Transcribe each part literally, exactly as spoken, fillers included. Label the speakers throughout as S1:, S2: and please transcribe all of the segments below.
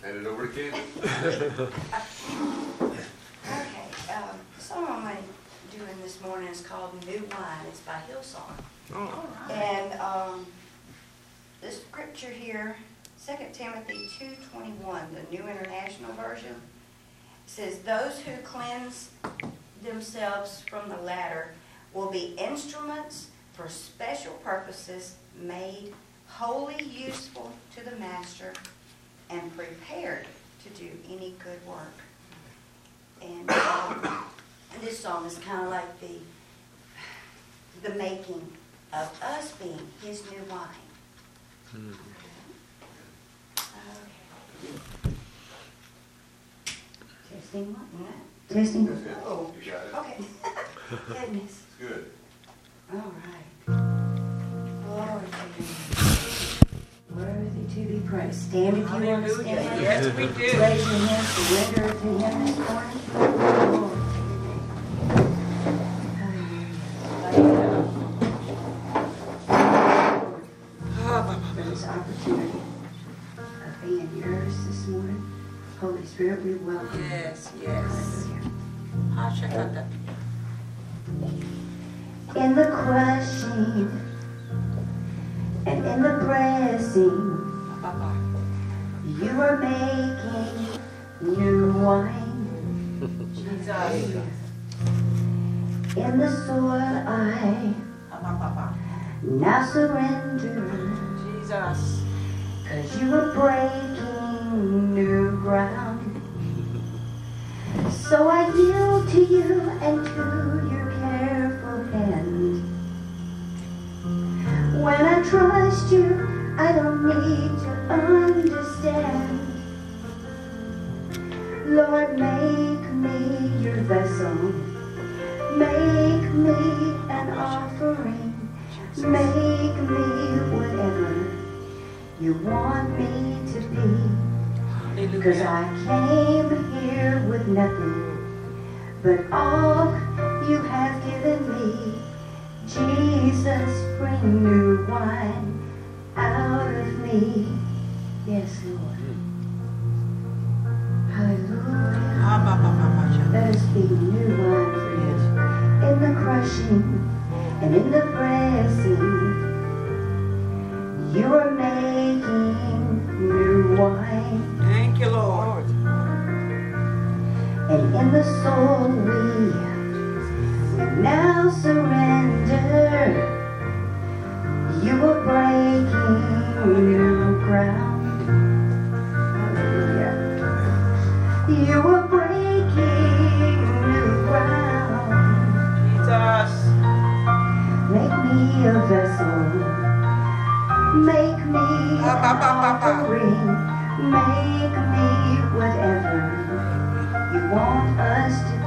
S1: Hand it over to Candy.
S2: Okay, um, the song I'm going to do in this morning is called New Wine. It's by Hillsong.
S3: Oh. All right.
S2: And um, the scripture here, Second Timothy two twenty-one, the New International Version, says, those who cleanse themselves from the latter will be instruments for special purposes, made wholly useful to the master and prepared to do any good work. And, um, and this song is kind of like the the making of us being his new wine.
S3: Mm-hmm.
S2: Okay. Testing one? No. Testing?
S1: That's it.
S2: Oh.
S1: You got it.
S2: Okay. Goodness.
S1: It's good.
S2: All right. Glory to you. Worthy to be praised. Stand if you want to stand.
S3: Yes, we do.
S2: Raise your hands, surrender to him this morning. Glory to your name. Hallelujah. For this opportunity of being yours this morning. Holy Spirit, we welcome you.
S3: Yes, yes.
S2: Hallelujah. In the crushing and in the pressing, you are making new wine.
S3: Jesus.
S2: In the soil I now surrender,
S3: Jesus.
S2: cause you are breaking new ground. So I yield to you and to your careful hand. When I trust you, I don't need to understand. Lord, make me your vessel. Make me an offering. Make me whatever you want me to be. Cause I came here with nothing but all you have given me. Jesus, bring new wine out of me. Yes, Lord. Hallelujah. Let us be new wine for you. In the crushing and in the pressing, you are making new wine.
S3: Thank you, Lord.
S2: And in the soul we, we now surrender. You are breaking new ground. Hallelujah. You are breaking new ground.
S3: Jesus.
S2: Make me a vessel. Make me an offering. Make me whatever you want us to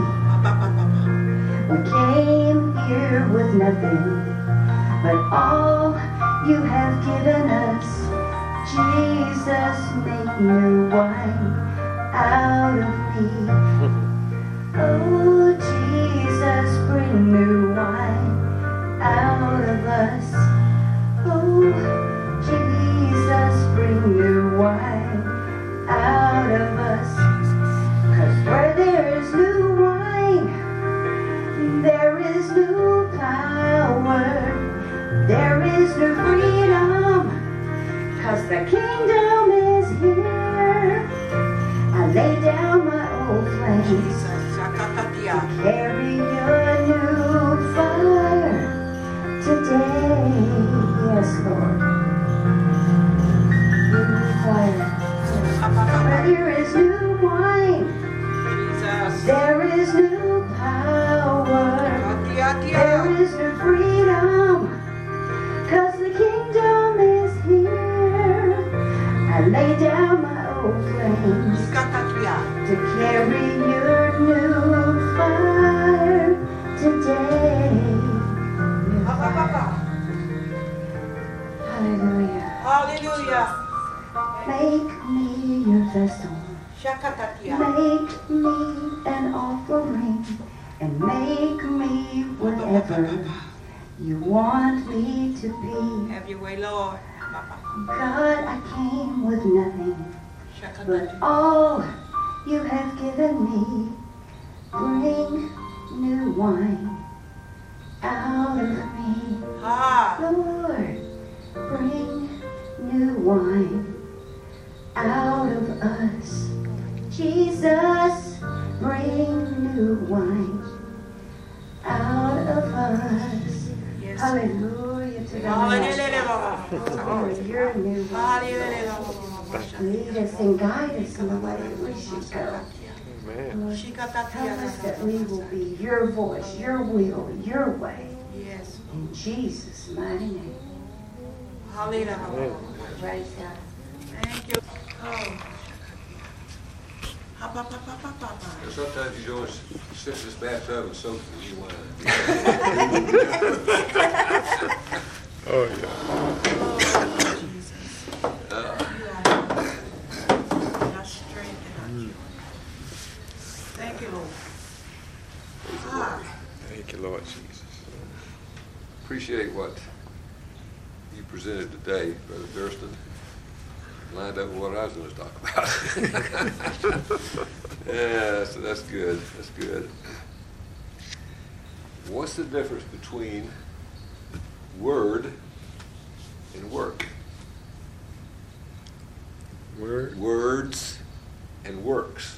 S2: be. We came here with nothing but all you have given us. Jesus, make new wine out of me. Oh, Jesus, bring new wine out of us. Oh, Jesus, bring new wine out of us. Cause where there is new wine, there is new power, there is new freedom. Cause the kingdom is here. I lay down my old flames to carry your new fire today. Yes, Lord. New fire. Where there is new wine, there is new power, there is new freedom, cause the kingdom is here. I lay down my old flames to carry your new fire today. Hallelujah.
S3: Hallelujah.
S2: Make me your vessel. Make me an offering. And make me whatever you want me to be.
S3: Have your way, Lord.
S2: God, I came with nothing But all you have given me, bring new wine out of me.
S3: Ah.
S2: Lord, bring new wine out of us. Jesus, bring new wine out of us.
S3: Yes.
S2: Hallelujah to
S3: Hallelujah,
S2: God.
S3: Baba.
S2: Oh, you're new wine.
S3: Hallelujah, Baba.
S2: Lead us and guide us in the way that we should go.
S1: Amen.
S2: Lord, tell us that we will be your voice, your will, your way.
S3: Yes.
S2: In Jesus' mighty name.
S3: Hallelujah.
S2: Praise God.
S3: Thank you. Oh. Ha, pa, pa, pa, pa, pa, pa.
S4: Sometimes you don't sit in this bathtub and soak in new wine.
S1: Oh, yeah.
S3: Oh, Jesus.
S4: Uh,
S3: You are our strength and our joy. Thank you, Lord. Ah.
S1: Thank you, Lord Jesus.
S4: Appreciate what you presented today, Brother Durston. Lined up with what I was going to talk about. Yeah, so that's good. That's good. What's the difference between word and work?
S1: Word.
S4: Words and works.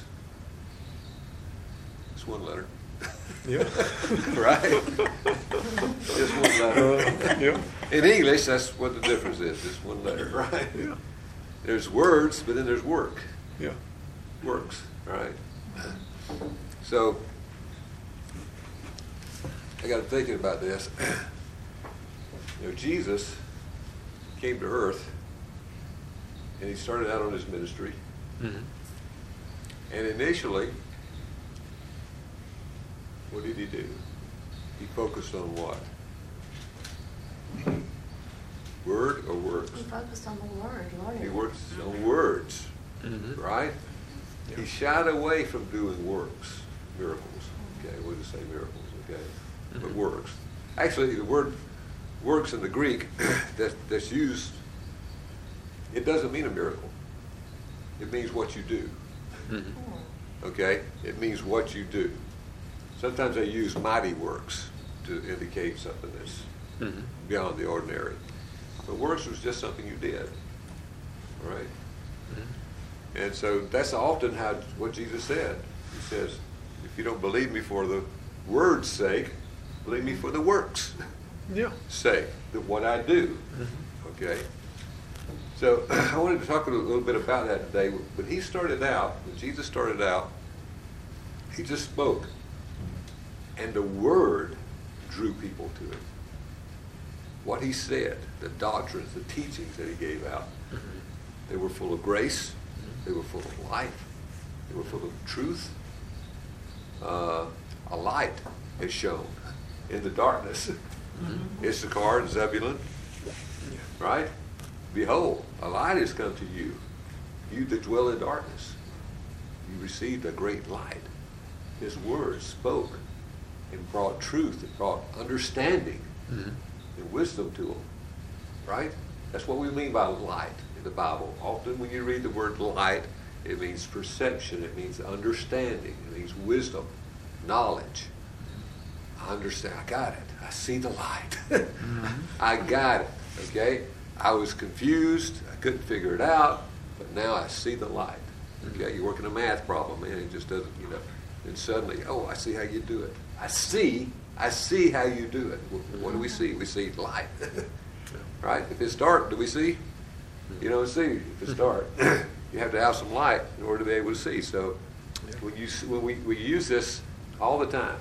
S4: It's one letter.
S1: Yeah.
S4: Right? Just one letter.
S1: Uh, yeah.
S4: In English, that's what the difference is. Just one letter, right?
S1: Yeah.
S4: There's words, but then there's work.
S1: Yeah.
S4: Works, right? So, I got to thinking about this. You know, Jesus came to earth, and he started out on his ministry.
S1: Mm-hmm.
S4: And initially, what did he do? He focused on what? Word or works?
S2: He focused on the word, Lord.
S4: He works on words,
S1: Mm-hmm.
S4: right?
S1: Yeah.
S4: He shied away from doing works, miracles. Okay, we'll just say miracles, okay? But
S1: Mhm.
S4: works. Actually, the word works in the Greek that, that's used, it doesn't mean a miracle. It means what you do,
S1: Mm-hmm.
S4: okay? It means what you do. Sometimes they use mighty works to indicate something that's
S1: Mm-hmm.
S4: beyond the ordinary. But works was just something you did, all right?
S1: Mm-hmm.
S4: And so that's often how what Jesus said. He says, if you don't believe me for the word's sake, believe me for the works'
S1: Yeah.
S4: sake, that what I do.
S1: Mm-hmm.
S4: Okay? So I wanted to talk a little bit about that today. When he started out, when Jesus started out, he just spoke. And the word drew people to him. What he said, the doctrines, the teachings that he gave out,
S1: Mm-hmm.
S4: they were full of grace. They were full of life. They were full of truth. Uh, a light is shown in the darkness.
S1: Mm-hmm.
S4: Issachar and Zebulun, right? Behold, a light has come to you, you that dwell in darkness. You received a great light. His word spoke and brought truth, and brought understanding
S1: Mm-hmm.
S4: and wisdom to them, right? That's what we mean by light in the Bible. Often when you read the word light, it means perception, it means understanding, it means wisdom, knowledge. I understand, I got it, I see the light.
S1: Mm-hmm.
S4: I got it, okay? I was confused, I couldn't figure it out, but now I see the light. Okay, you're working a math problem, and it just doesn't, you know, and suddenly, oh, I see how you do it. I see, I see how you do it. What, what do we see? We see light, right? If it's dark, do we see? You don't see if it's dark. You have to have some light in order to be able to see. So when you when we, we use this all the time,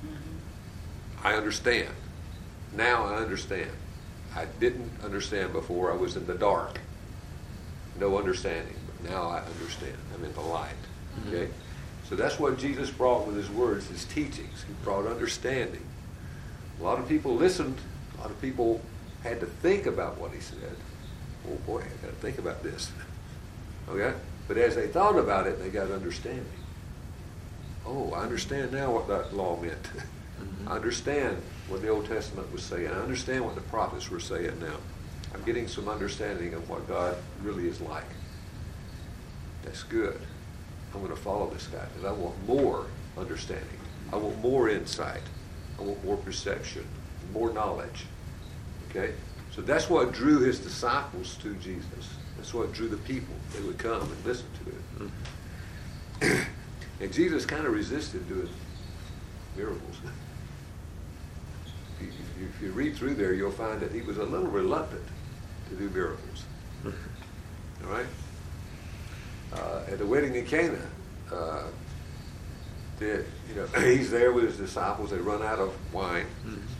S4: I understand. Now I understand. I didn't understand before. I was in the dark. No understanding. But now I understand. I'm in the light. Okay? So that's what Jesus brought with his words, his teachings. He brought understanding. A lot of people listened. A lot of people had to think about what he said. Oh boy, I got to think about this. Okay? But as they thought about it, they got understanding. Oh, I understand now what that law meant.
S1: Mm-hmm.
S4: I understand what the Old Testament was saying. I understand what the prophets were saying now. I'm getting some understanding of what God really is like. that's good. I'm going to follow this guy because I want more understanding. I want more insight. I want more perception, more knowledge. Okay? So that's what drew his disciples to Jesus. That's what drew the people. They would come and listen to it. Mm-hmm. And Jesus kind of resisted doing miracles. If you, if you read through there, you'll find that he was a little reluctant to do miracles. All right? Uh, at the wedding in Cana, uh, the, you know, he's there with his disciples. They run out of wine.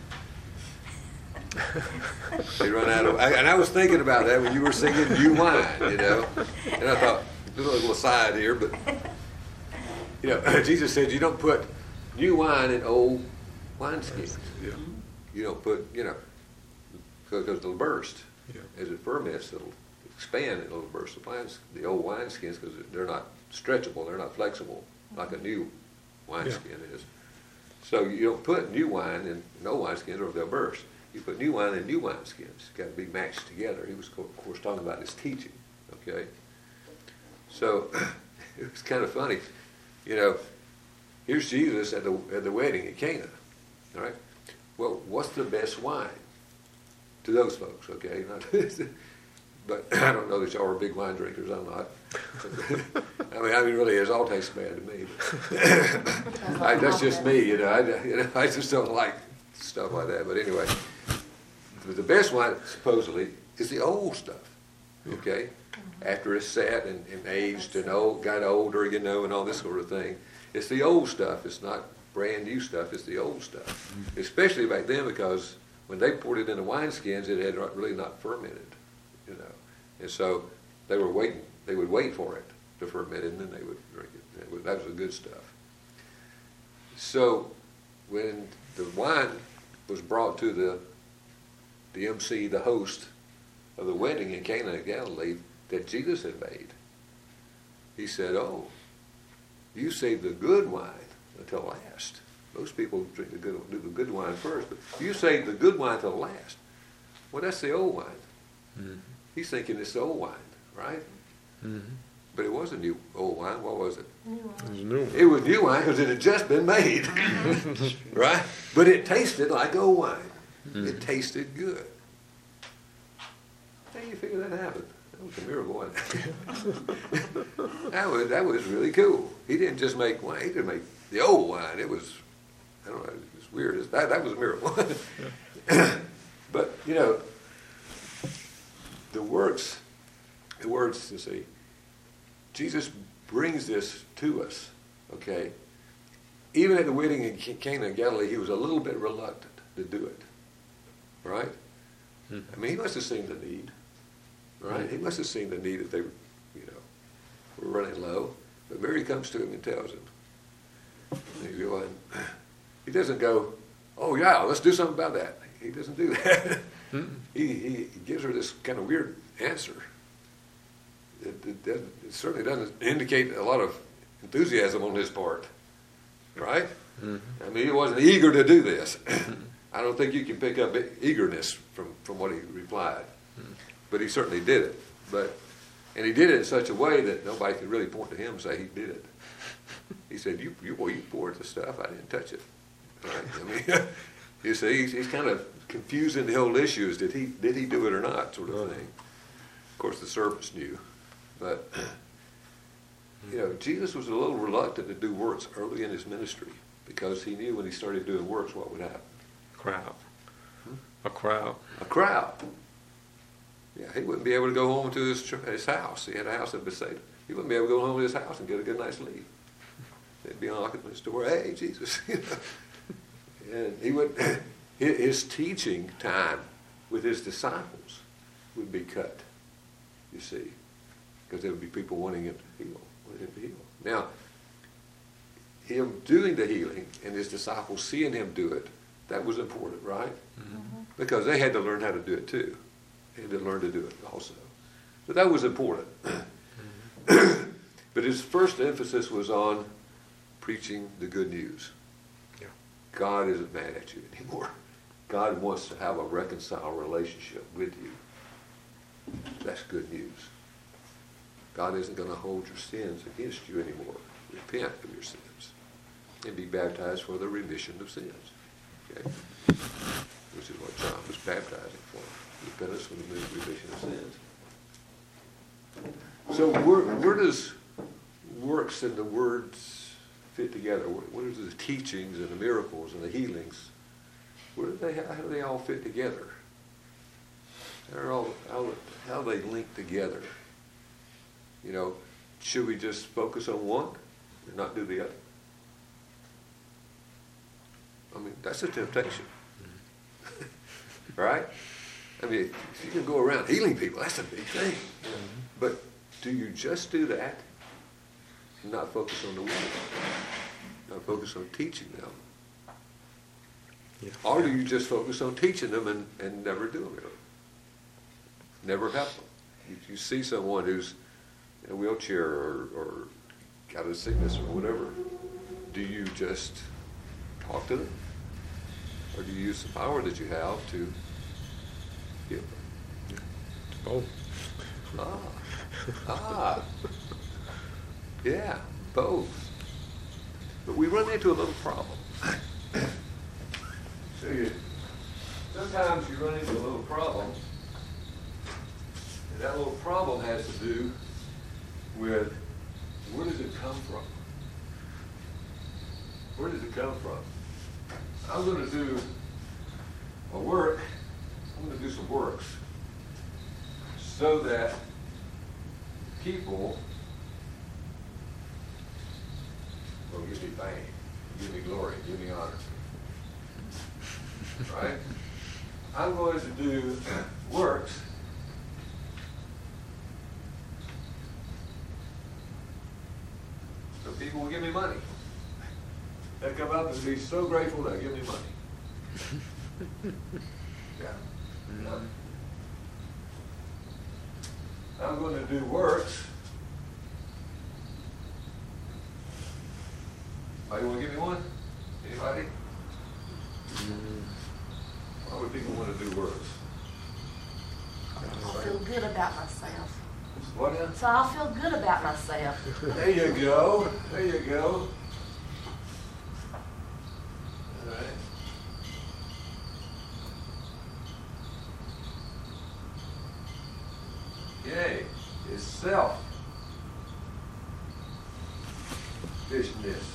S4: They run out of, and I was thinking about that when you were singing "New Wine," you know, and I thought, a little aside here, but you know, Jesus said you don't put new wine in old wineskins.
S1: Yeah.
S4: You don't put, you know, because it'll burst.
S1: Yeah.
S4: As it ferments, it'll expand, it'll burst the wines, the old wineskins, because they're not stretchable, they're not flexible like a new wineskin is. So you don't put new wine in old wineskins or they'll burst. You put new wine in new wineskins. It's got to be matched together. He was, of course, talking about his teaching. Okay. So it was kind of funny, you know. Here's Jesus at the at the wedding at Cana. All right. Well, what's the best wine to those folks? Okay. Not, but I don't know that y'all are big wine drinkers. I'm not. I mean, I mean, really, it all tastes bad to me. But I, that's just me, you know. I, you know. I just don't like stuff like that. But anyway, the best wine supposedly is the old stuff. Okay. After it's sat and, and aged and old, got older, you know, and all this sort of thing. It's the old stuff. It's not brand new stuff. It's the old stuff. Mm-hmm. Especially back then, because when they poured it in the wineskins, it had really not fermented, you know. And so they were waiting. They would wait for it to ferment, and then they would drink it. It was, that was the good stuff. So when the wine was brought to the the M C, the host of the wedding in Cana of Galilee that Jesus had made, he said, "Oh, you save the good wine until last. Most people drink the good, do the good wine first, but you save the good wine till last." Well, that's the old wine. Mm-hmm. He's thinking it's the old wine, right? Mm-hmm. But it wasn't new old wine. What was it?
S3: New
S1: It was new.
S4: It was new wine because it had just been made, right? But it tasted like old wine. Mm-hmm. It tasted good. How do you figure that happened? That was a miracle, wasn't it? that was that was really cool. He didn't just make wine; he didn't make the old wine. It was, I don't know, it was weird. That that was a miracle. But you know, the works, the words. You see, Jesus brings this to us. Okay, even at the wedding in Cana of Galilee, he was a little bit reluctant to do it. Right? Mm-hmm. I mean, he must have seen the need. Right? He must have seen the need that they, you know, were running low. But Mary comes to him and tells him. And he's going, he doesn't go, "Oh yeah, let's do something about that." He doesn't do that. Mm-hmm. he, he, he gives her this kind of weird answer. It, it, doesn't, it certainly doesn't indicate a lot of enthusiasm on his part. Right? Mm-hmm. I mean, he wasn't eager to do this. I don't think you can pick up eagerness from, from what he replied. Mm-hmm. But he certainly did it. But and he did it in such a way that nobody could really point to him and say he did it. He said, "You, you, well, you poured the stuff. I didn't touch it." Right? I mean, you see, he's, he's kind of confusing the whole issue. Is did he did he do it or not, sort of thing. Of course, the servants knew, but you know, Jesus was a little reluctant to do works early in his ministry because he knew when he started doing works, what would happen.
S1: A crowd. Hmm? A crowd.
S4: A crowd. Yeah, he wouldn't be able to go home to his his house. He had a house in Bethsaida. He wouldn't be able to go home to his house and get a good night's sleep. They'd be knocking on his door. "Hey, Jesus!" And he would. His teaching time with his disciples would be cut. You see, because there would be people wanting him to heal, wanting him to heal. Now, him doing the healing and his disciples seeing him do it, that was important, right? Mm-hmm. Because they had to learn how to do it too. They had to learn to do it also. So that was important. Mm-hmm. But his first emphasis was on preaching the good news. Yeah. God isn't mad at you anymore. God wants to have a reconciled relationship with you. That's good news. God isn't going to hold your sins against you anymore. Repent of your sins and be baptized for the remission of sins. Okay? Which is what John was baptizing for. Repentance for the remission of sins. So where, where does works and the words fit together? Where, where does the teachings and the miracles and the healings, where do they, how do they all fit together? They're all, how, how they link together. You know, should we just focus on one and not do the other? I mean, that's a temptation. Right? I mean, if you can go around healing people, that's a big thing. But do you just do that and not focus on the word? Not focus on teaching them?
S1: Yeah.
S4: Or do you just focus on teaching them and, and never do them? Never help them? You, you see someone who's in a wheelchair or, or got a sickness or whatever, do you just talk to them? Or do you use the power that you have to heal them?
S1: Both.
S4: Ah, ah, yeah, both. But we run into a little problem. So you, sometimes you run into a little problem, and that little problem has to do with where does it come from? Where does it come from? I'm going to do a work, I'm going to do some works so that people will give me fame, give me glory, give me honor. Right? I'm going to do works so people will give me money. They'll come up and be so grateful they'll give me money. Yeah. yeah. I'm going to do works. Anybody want to give me one? Anybody? Why would people want to do works?
S5: I'll feel good about myself.
S4: What now?
S5: So I'll feel good about myself.
S4: There you go. There you go. All right. Okay. Is self viciousness.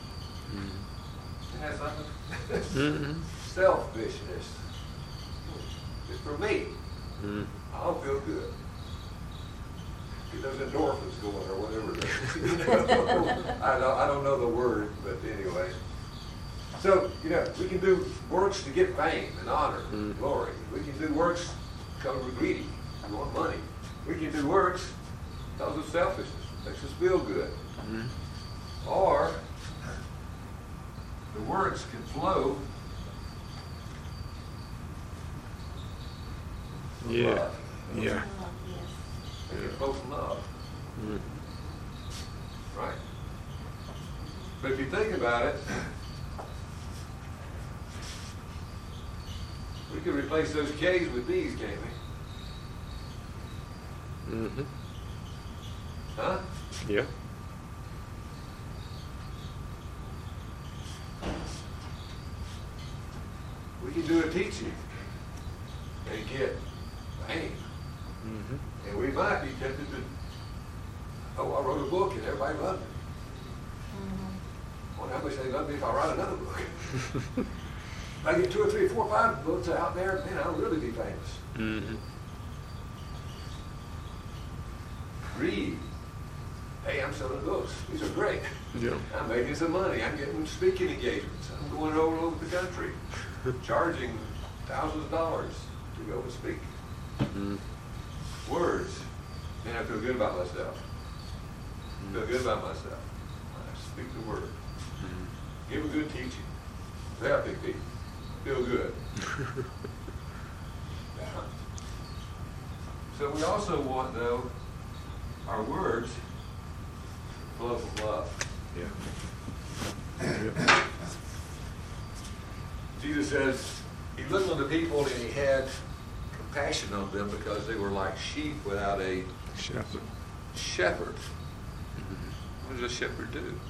S4: It has something.
S1: Mm-hmm.
S4: Selfishness. It's for me.
S1: Mm-hmm.
S4: I'll feel good. Get those endorphins going or whatever. it is. You know? I, don't, I don't know the word, but anyway. So, you know, we can do works to get fame and honor and
S1: Mm.
S4: glory. We can do works because we're greedy. We want money. We can do works because of selfishness. Makes us feel good.
S1: Mm-hmm.
S4: Or the works can flow from
S1: Yeah.
S4: love.
S1: Yeah.
S4: They can flow from love.
S1: Mm.
S4: Right? But if you think about it, we could replace those K's with D's, can't we?
S1: Mm-hmm.
S4: Huh?
S1: Yeah.
S4: We can do a teaching and get fame.
S1: Mm-hmm.
S4: And we might be tempted to, oh, I wrote a book and everybody loved it. I wonder how much they love me if I write another book. If I get two or three or four or five books out there, man, I'll really be famous.
S1: Mm-hmm.
S4: Read. Hey, I'm selling books. These are great.
S1: Yeah.
S4: I'm making some money. I'm getting speaking engagements. I'm going all over the country, charging thousands of dollars to go and speak.
S1: Mm-hmm.
S4: Words. Man, I feel good about myself. Feel good about myself. I speak the word.
S1: Mm-hmm.
S4: Give a good teaching. Help people. Feel good. Yeah. So we also want, though, our words flow from love.
S1: Yeah. Yeah.
S4: Jesus says he looked on the people and he had compassion on them because they were like sheep without a
S1: Shepherd.
S4: shepherd, what does a shepherd do?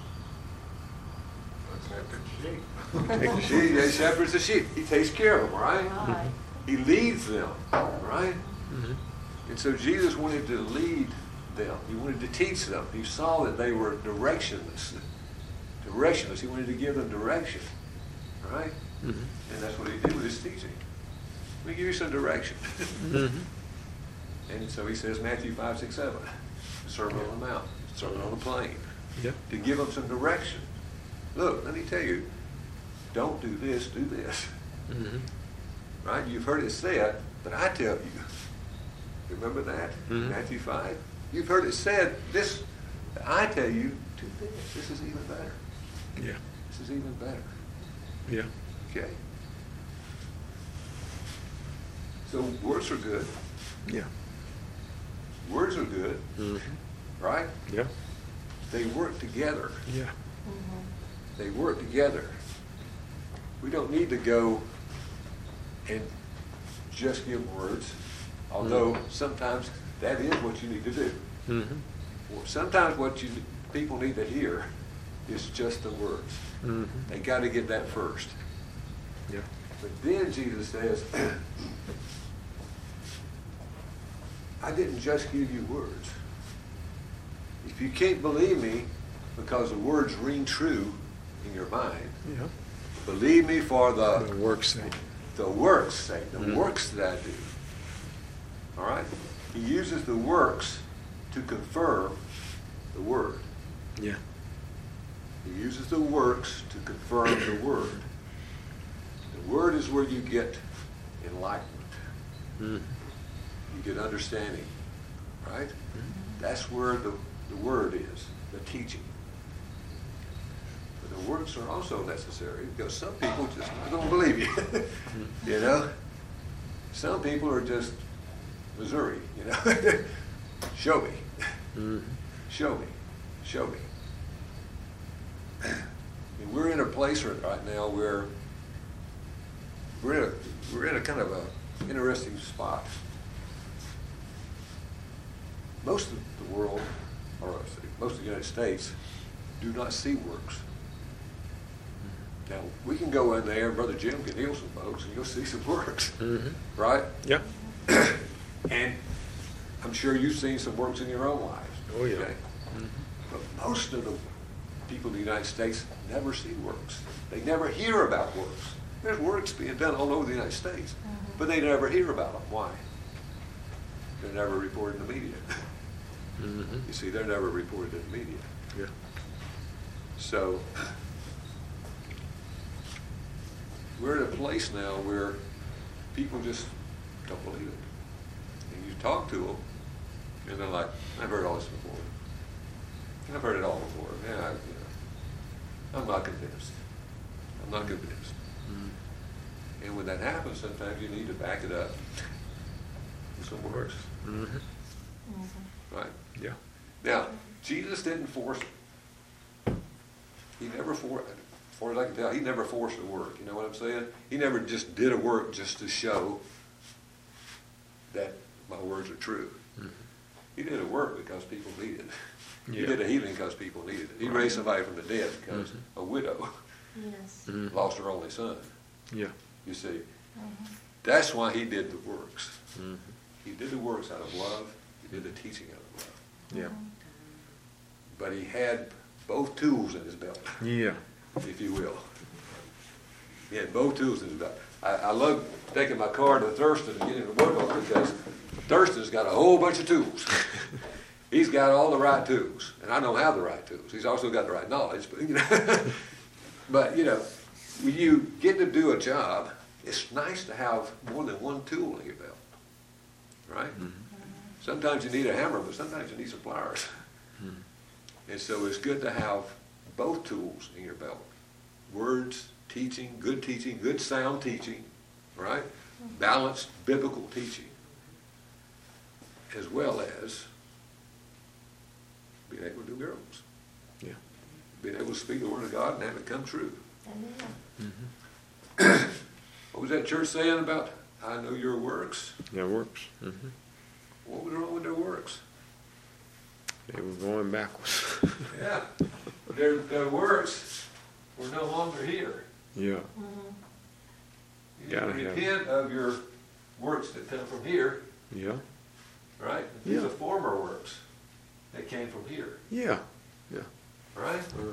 S1: Take the sheep.
S4: He, he shepherds the sheep. He takes care of them, right?
S5: Right.
S4: He leads them, right?
S1: Mhm.
S4: And so Jesus wanted to lead them. He wanted to teach them. He saw that they were directionless. Directionless. He wanted to give them direction, right?
S1: Mhm.
S4: And that's what he did with his teaching. Let me give you some direction.
S1: Mhm.
S4: And so he says, Matthew five, six, seven, Sermon on the Mount, Sermon on the Plain,
S1: Yeah.
S4: to give them some direction. Look, let me tell you, don't do this, do this.
S1: Mhm.
S4: Right? You've heard it said, but I tell you. Remember that?
S1: Mhm.
S4: Matthew five? You've heard it said, this, I tell you, do this. This is even better.
S1: Yeah.
S4: This is even better.
S1: Yeah.
S4: Okay? So words are good.
S1: Yeah.
S4: Words are good,
S1: Mhm.
S4: right?
S1: Yeah.
S4: They work together.
S1: Yeah.
S5: Mm-hmm.
S4: They work together. We don't need to go and just give words, although
S1: Mhm.
S4: sometimes that is what you need to do.
S1: Mhm.
S4: Well, sometimes what you people need to hear is just the words.
S1: Mhm.
S4: They got to get that first.
S1: Yeah.
S4: But then Jesus says, I didn't just give you words. If you can't believe me because the words ring true in your mind,
S1: Yeah.
S4: believe me for
S1: The
S4: the,
S1: work's sake.
S4: the works sake, the
S1: Mhm.
S4: works that I do. All right? He uses the works to confirm the word.
S1: Yeah.
S4: He uses the works to confirm the word. The word is where you get enlightenment.
S1: Mhm.
S4: You get understanding, right? That's where the, the word is, the teaching. But the works are also necessary because some people just don't believe you. You know? Some people are just Missouri, you know? Show me.
S1: Mhm.
S4: Show me. Show me. And we're in a place right now where we're in a, we're in a kind of a interesting spot. Most of the world, or I say, most of the United States, do not see works. Now, we can go in there, Brother Jim can heal some folks, and you'll see some works,
S1: Mhm.
S4: right?
S1: Yeah.
S4: And I'm sure you've seen some works in your own lives.
S1: Oh, yeah.
S4: okay?
S1: Mhm.
S4: But most of the people in the United States never see works. They never hear about works. There's works being done all over the United States, but they never hear about them. Why? They're never reported in the media.
S1: Mhm.
S4: You see, they're never reported in the media.
S1: Yeah.
S4: So we're in a place now where people just don't believe it. And you talk to them, and they're like, I've heard all this before. I've heard it all before. Yeah, I, you know, I'm not convinced. I'm not convinced.
S1: Mhm.
S4: And when that happens, sometimes you need to back it up with some works,
S1: Mhm.
S5: Mm-hmm.
S4: right?
S1: Yeah.
S4: Now, Jesus didn't force it. He never forced, as far as I can tell, he never forced a work. You know what I'm saying? He never just did a work just to show that my words are true.
S1: Mhm.
S4: He did a work because people needed it. He
S1: Yeah.
S4: did a healing because people needed it. He raised somebody from the dead because
S1: Mhm.
S4: a widow
S5: Yes.
S1: Mhm.
S4: lost her only son.
S1: Yeah.
S4: You see,
S5: Mm-hmm.
S4: that's why he did the works.
S1: Mhm.
S4: He did the works out of love. He did the teaching out of love.
S1: Yeah.
S4: But he had both tools in his belt,
S1: Yeah.
S4: if you will. He had both tools in his belt. I, I love taking my car to Thurston and getting to work on it because Thurston's got a whole bunch of tools. He's got all the right tools, and I don't have the right tools. He's also got the right knowledge, but you know. But you know, when you get to do a job, it's nice to have more than one tool in your belt, right?
S1: Mhm.
S4: Sometimes you need a hammer, but sometimes you need some pliers.
S1: Mhm.
S4: And so it's good to have both tools in your belt. Words, teaching, good teaching, good sound teaching, right? Balanced biblical teaching, as well as being able to do miracles.
S1: Yeah.
S4: Being able to speak the word of God and have it come true.
S5: Amen.
S1: Mhm.
S4: What was that church saying about, I know your works?
S1: That works. Mhm.
S4: What was wrong with their works?
S1: They were going backwards.
S4: Yeah. Their, their works were no longer here.
S1: Yeah.
S5: Mhm.
S4: You need to
S1: Gotta have-
S4: repent of your works that come from here,
S1: Yeah.
S4: right? These
S1: Yeah.
S4: are former works that came from here,
S1: Yeah.
S4: right?
S1: Uh-huh.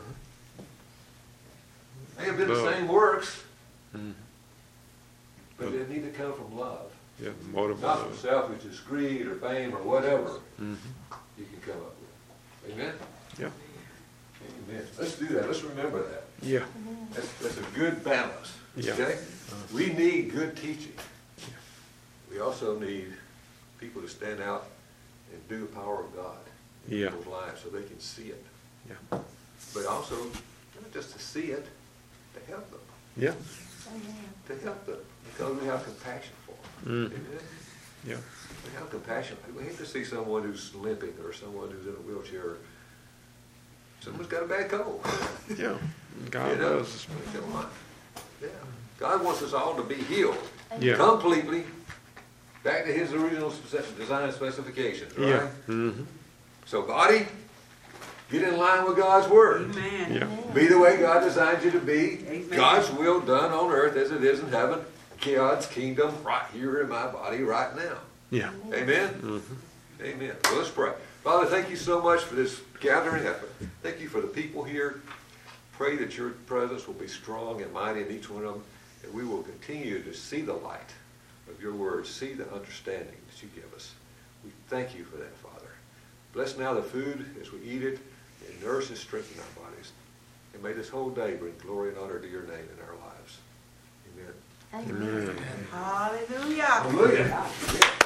S4: They have been the
S1: Love.
S4: same works,
S1: Mhm.
S4: but they need to come from love.
S1: Yeah. Motive.
S4: Not from selfishness, greed, or fame, or whatever
S1: Mm-hmm.
S4: you can come up with. Amen?
S1: Yeah.
S4: Amen. Let's do that. Let's remember that.
S1: Yeah.
S4: That's, that's a good balance.
S1: Yeah.
S4: Okay? We need good teaching. We also need people to stand out and do the power of God in
S1: Yeah.
S4: people's lives so they can see it.
S1: Yeah.
S4: But also, not just to see it, to help them.
S1: Yeah.
S5: Amen.
S4: To help them. Because we have compassion for them.
S1: Mm.
S4: Amen?
S1: Yeah.
S4: We have compassion. We hate to see someone who's limping or someone who's in a wheelchair. Someone's got a bad cold.
S1: Yeah. God
S4: You know?
S1: loves us.
S4: Come on. Yeah. God wants us all to be healed
S1: Yeah.
S4: completely, back to his original spec- design specifications, right?
S1: Yeah. Mm-hmm.
S4: So body, get in line with God's word.
S3: Amen.
S1: Yeah.
S4: Be the way God designed you to be.
S3: Amen.
S4: God's will done on earth as it is in heaven. God's kingdom right here in my body right now.
S1: Yeah.
S4: Amen?
S1: Mm-hmm.
S4: Amen. Well, let's pray. Father, thank you so much for this gathering effort. Thank you for the people here. Pray that your presence will be strong and mighty in each one of them, and we will continue to see the light of your words, see the understanding that you give us. We thank you for that, Father. Bless now the food as we eat it, and nourish and strengthen our bodies. And may this whole day bring glory and honor to your name in our lives. Amen.
S5: Amen.
S1: Amen.
S3: Hallelujah.
S4: Hallelujah.